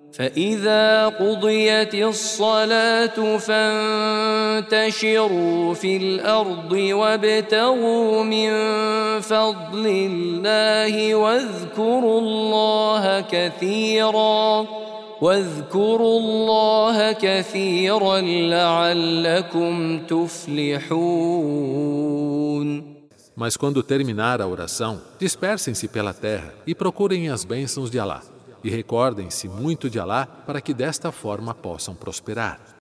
فإذا قضيت الصلاة فانتشروا في الأرض وابتغوا من فضل الله واذكروا الله كثيرا لعلكم تفلحون. Mas quando terminar a oração, dispersem-se pela terra e procurem as bênçãos de Alá. E recordem-se muito de Alá para que desta forma possam prosperar.